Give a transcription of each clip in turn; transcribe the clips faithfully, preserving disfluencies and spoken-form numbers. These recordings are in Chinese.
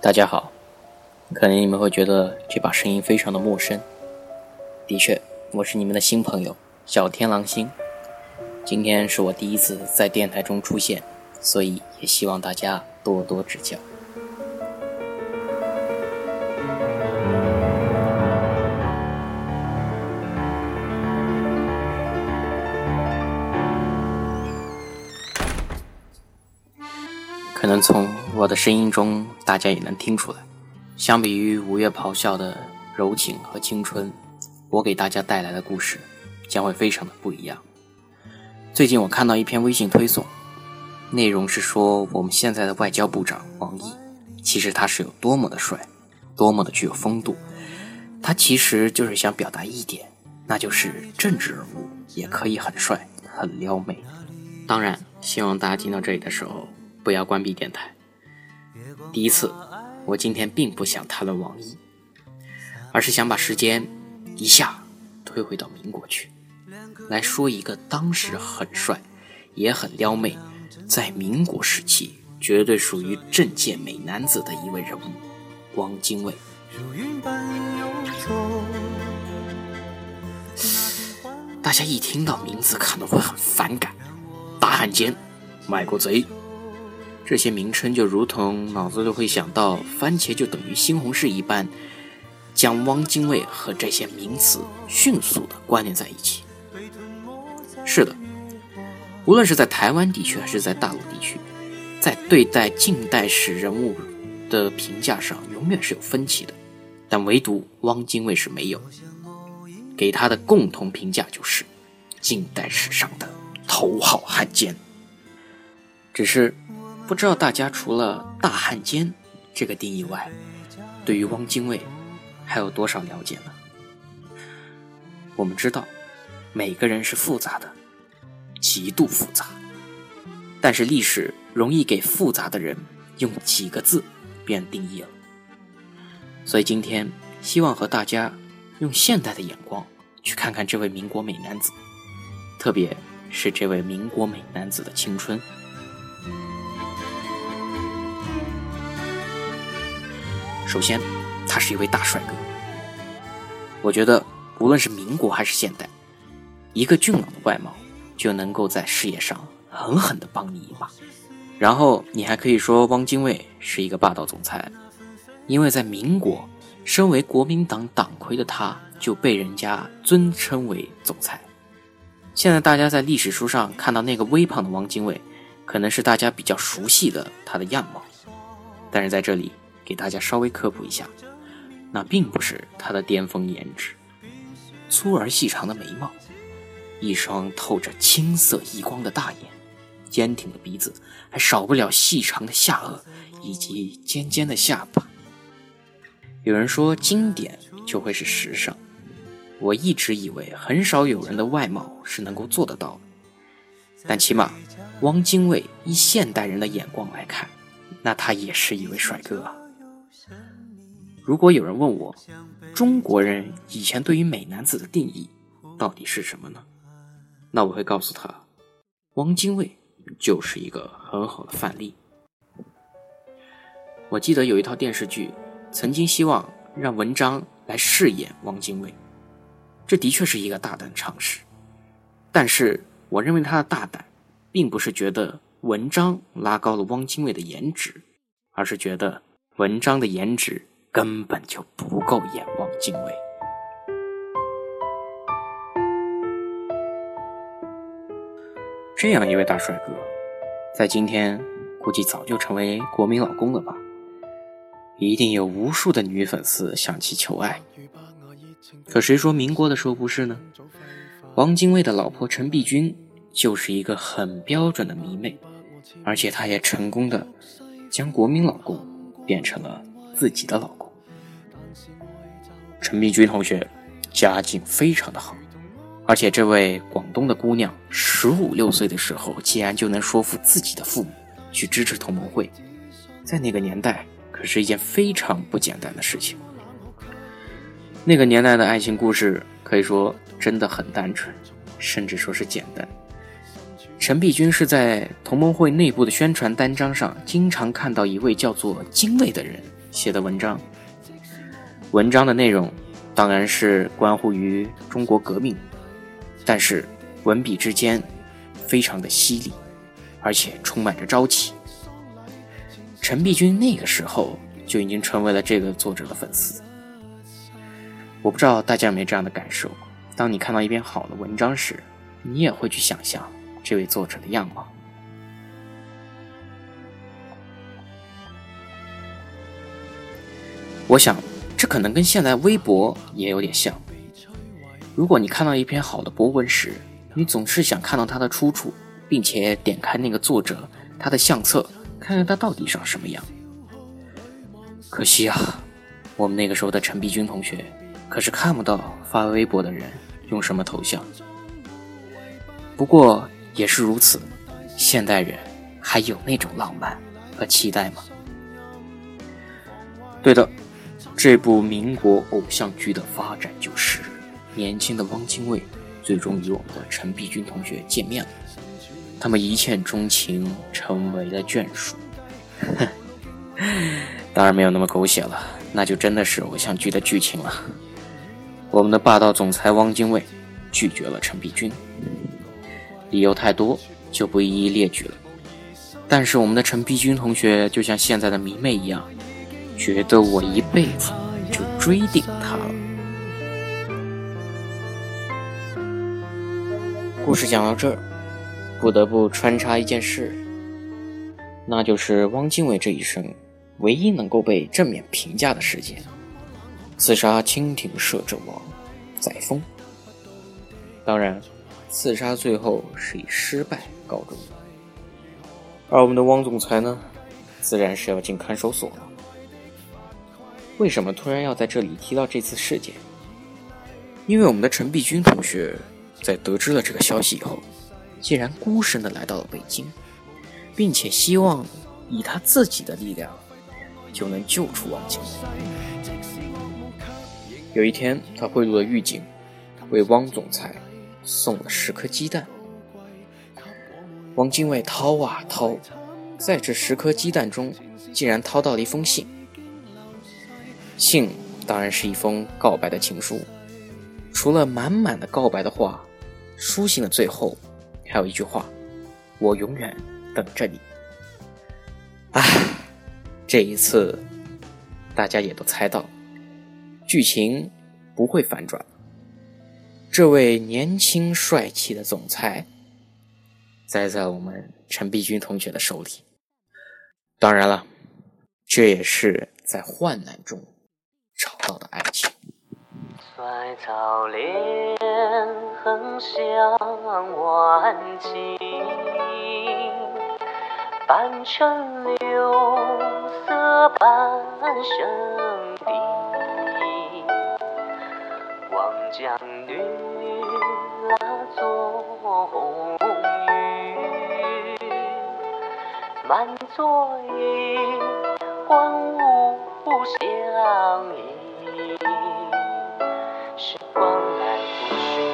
大家好，可能你们会觉得这把声音非常的陌生。的确，我是你们的新朋友小天狼星。今天是我第一次在电台中出现，所以也希望大家多多指教。可能从我的声音中大家也能听出来，相比于五月咆哮的柔情和青春，我给大家带来的故事将会非常的不一样。最近我看到一篇微信推送，内容是说我们现在的外交部长王毅，其实他是有多么的帅，多么的具有风度。他其实就是想表达一点，那就是政治人物也可以很帅很撩妹。当然希望大家听到这里的时候不要关闭电台。第一次，我今天并不想谈论王毅，而是想把时间一下推回到民国去，来说一个当时很帅也很撩妹，在民国时期绝对属于政界美男子的一位人物——汪精卫。大家一听到名字可能会很反感，大汉奸、卖国贼，这些名称就如同脑子里会想到番茄就等于西红柿一般，将汪精卫和这些名词迅速地关联在一起。是的，无论是在台湾地区还是在大陆地区，在对待近代史人物的评价上永远是有分歧的，但唯独汪精卫是没有，给他的共同评价就是近代史上的头号汉奸。只是不知道大家除了大汉奸这个定义外，对于汪精卫还有多少了解呢？我们知道每个人是复杂的，极度复杂，但是历史容易给复杂的人用几个字便定义了。所以今天希望和大家用现代的眼光去看看这位民国美男子，特别是这位民国美男子的青春。首先，他是一位大帅哥。我觉得无论是民国还是现代，一个俊朗的外貌就能够在事业上狠狠地帮你一把。然后你还可以说汪精卫是一个霸道总裁，因为在民国，身为国民党党魁的他就被人家尊称为总裁。现在大家在历史书上看到那个微胖的汪精卫，可能是大家比较熟悉的他的样貌，但是在这里给大家稍微科普一下，那并不是他的巅峰颜值。粗而细长的眉毛，一双透着青色异光的大眼，坚挺的鼻子，还少不了细长的下颚以及尖尖的下巴。有人说经典就会是时尚，我一直以为很少有人的外貌是能够做得到的，但起码汪精卫以现代人的眼光来看，那他也是一位帅哥啊。如果有人问我，中国人以前对于美男子的定义到底是什么呢？那我会告诉他，汪精卫就是一个很好的范例。我记得有一套电视剧曾经希望让文章来饰演汪精卫，这的确是一个大胆尝试，但是我认为他的大胆并不是觉得文章拉高了汪精卫的颜值，而是觉得文章的颜值根本就不够演汪精卫。这样一位大帅哥，在今天估计早就成为国民老公了吧，一定有无数的女粉丝向其求爱。可谁说民国的时候不是呢？汪精卫的老婆陈璧君就是一个很标准的迷妹，而且她也成功的将国民老公变成了自己的老公。陈璧君同学家境非常的好，而且这位广东的姑娘十五六岁的时候竟然就能说服自己的父母去支持同盟会，在那个年代可是一件非常不简单的事情。那个年代的爱情故事可以说真的很单纯，甚至说是简单。陈璧君是在同盟会内部的宣传单张上经常看到一位叫做精卫的人写的文章，文章的内容当然是关乎于中国革命，但是文笔之间非常的犀利，而且充满着朝气。陈璧君那个时候就已经成为了这个作者的粉丝。我不知道大家有没有这样的感受，当你看到一篇好的文章时，你也会去想象这位作者的样貌。我想这可能跟现在微博也有点像。如果你看到一篇好的博文时，你总是想看到它的出处，并且点开那个作者他的相册，看看他到底长什么样。可惜啊，我们那个时候的陈璧君同学可是看不到发微博的人用什么头像。不过也是如此，现代人还有那种浪漫和期待吗？对的，这部民国偶像剧的发展就是年轻的汪精卫最终与我们的陈璧君同学见面了，他们一见钟情，成为了眷属。当然没有那么狗血了，那就真的是偶像剧的剧情了。我们的霸道总裁汪精卫拒绝了陈璧君，理由太多，就不一一列举了。但是我们的陈璧君同学就像现在的迷妹一样，觉得我一辈子就追定他了。故事讲到这儿，不得不穿插一件事，那就是汪精卫这一生唯一能够被正面评价的事件，刺杀清廷摄政王载沣。当然，刺杀最后是以失败告终，而我们的汪总裁呢，自然是要进看守所了。为什么突然要在这里提到这次事件？因为我们的陈璧君同学在得知了这个消息以后，竟然孤身的来到了北京，并且希望以他自己的力量就能救出汪精卫。有一天，他贿赂了狱警，为汪总裁送了十颗鸡蛋。汪精卫掏啊掏，在这十颗鸡蛋中竟然掏到了一封信。信当然是一封告白的情书，除了满满的告白的话，书信的最后还有一句话：我永远等着你。唉，这一次大家也都猜到剧情不会反转，这位年轻帅气的总裁栽在我们陈璧君同学的手里。当然了，这也是在患难中找到的爱情。 衰草连横向晚晴，半城柳色半生地，望江女拉作红雨，满座衣荒芜相依，时光来不去。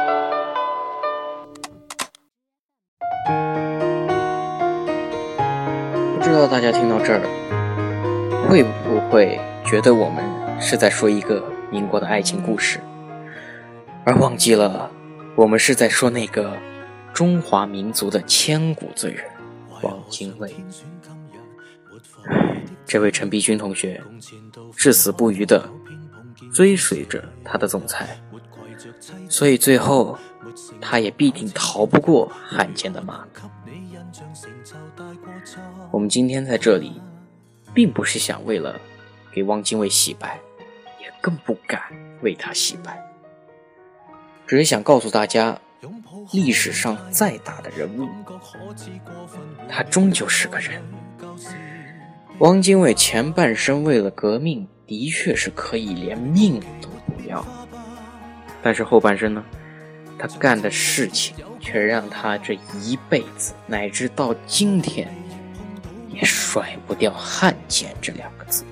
不知道大家听到这儿会不会觉得我们是在说一个民国的爱情故事，而忘记了我们是在说那个中华民族的千古罪人汪精卫。这位陈璧君同学至死不渝地追随着他的总裁，所以最后他也必定逃不过汉奸的骂。我们今天在这里并不是想为了给汪精卫洗白，也更不敢为他洗白，只是想告诉大家，历史上再大的人物，他终究是个人。汪精卫前半生为了革命的确是可以连命都不要，但是后半生呢，他干的事情却让他这一辈子乃至到今天也甩不掉汉奸这两个字。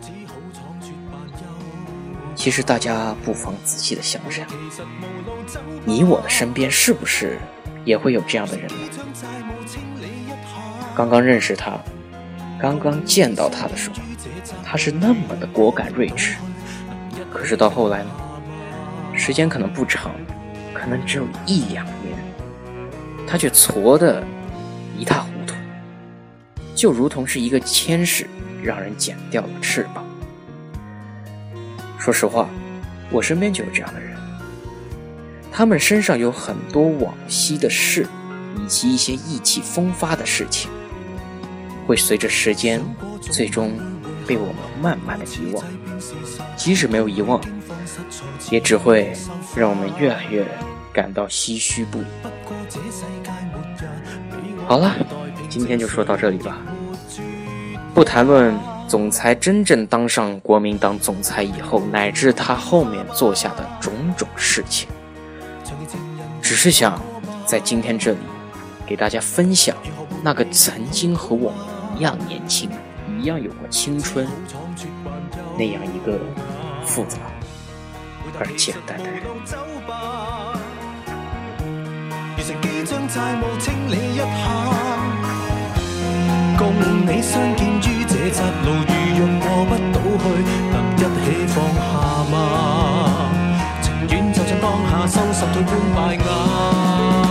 其实大家不妨仔细的想想，你我的身边是不是也会有这样的人呢？刚刚认识他，刚刚见到他的时候， 他是那么的果敢睿智。可是到后来呢，时间可能不长，可能只有一两年，他却挫得一塌糊涂，就如同是一个天使让人剪掉了翅膀。说实话，我身边就有这样的人，他们身上有很多往昔的事，以及一些意气风发的事情，会随着时间最终被我们慢慢的遗忘。即使没有遗忘，也只会让我们越来越感到唏嘘不已。好了，今天就说到这里吧。不谈论总裁真正当上国民党总裁以后，乃至他后面做下的种种事情，只是想在今天这里给大家分享那个曾经和我们一样年轻，一样有过青春，那样一个复杂而简单的人。共你相見於這窄路，如若過不到去，能一起放下嗎？情願就像當下收拾退般敗眼。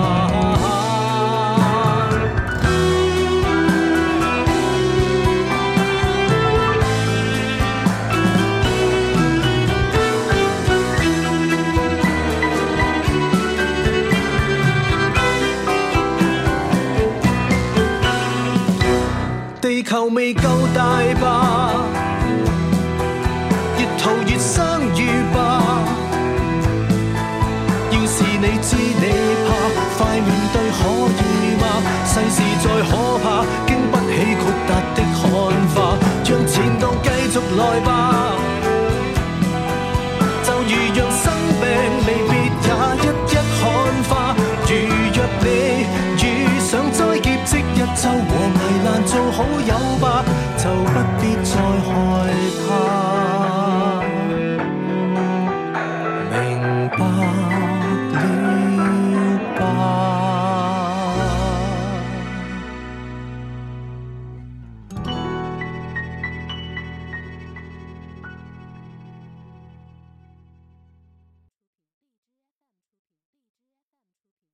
地球未夠大吧，越逃越生越吧。要是你知你怕，快面對可以嗎？世事再可怕，經不起豁達的看法，讓前度繼續來吧。就如讓生病離別也一一看化，如若你遇上災劫，即一周和危難做好友。